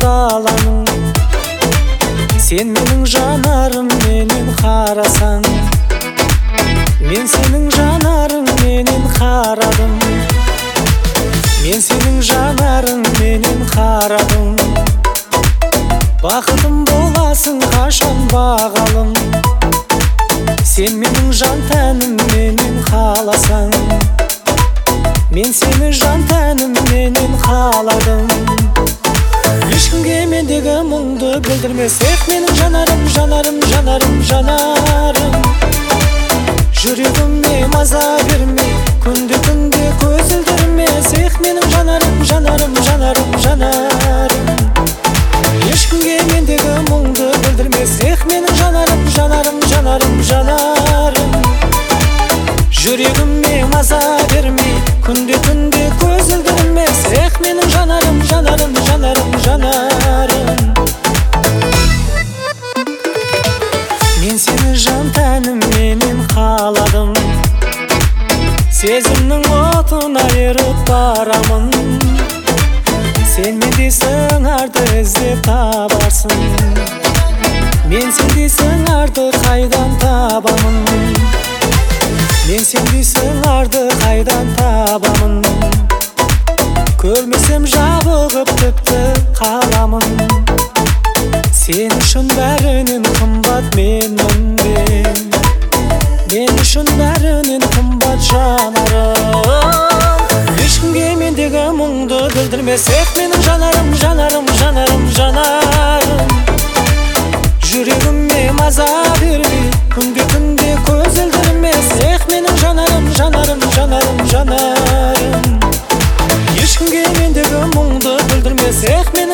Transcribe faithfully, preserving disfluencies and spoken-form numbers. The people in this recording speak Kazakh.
даланың. Сен менің жанарым менен қарасаң, мен сенің жанарың менен қарадым. Мен сенің жанарың менен қарадым. Бақытым боласың қашан бағалым. Сен менің жан тәнім менен қаласаң, мен сені жан тәнім менен қаладым. Ешкімге мендегі мұңды білдірмес, эх менің жанарым, жанарым, жанарым, жанарым. Жүрегіме маза бермей, күнде-күнде көзілдірмес, эх менің жанарым, жанарым, жанарым, жанарым. Ешкімге мендегі мұңды білдірмес, эх менің жанарым, жанарым, жанарым, жанарым. Жүрегіме маза бермей, күнде-күнде көзілдірмес, эх менің жанарым, жанарым, жанарым, жанарым. Мен сені жан тәнім менен қаладым. Сезімнің отына еріп барамын. Сен мендей сыңарды іздеп табарсың, мен сендей сыңарды қайдан табамын. Мен сендей сыңарды қайдан табамын. Көрмесем жабығып тіпті қаламын. Сен үшін бәрінен қымбат менмін бен, мен үшін бәрінен қымбат жанарым. Ешкімге мендегі мұңды білдірмес, эх менің жанарым, жанарым, жанарым, жанарым. Жүрегіме маза бермей, күнде-күнде көзілдірмес, эх менің жанарым, жанарым, жанарым, жанарым. Ешкімге мендегі мұңды білдірмес, эх